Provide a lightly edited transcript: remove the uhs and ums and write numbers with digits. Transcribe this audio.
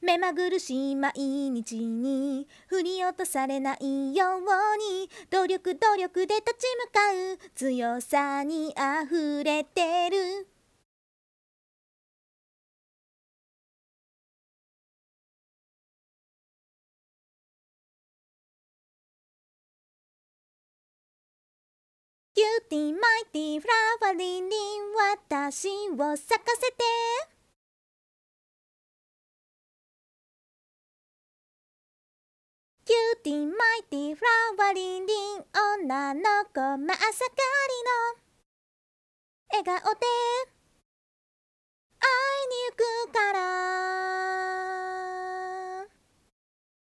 目まぐるしい毎日に振り落とされないように努力で立ち向かう強さにあふれてる。キューティーマイティーフラワーリンリン、私を咲かせて。キューティーマイティーフラワーリンリン、女の子真っ盛りの笑顔で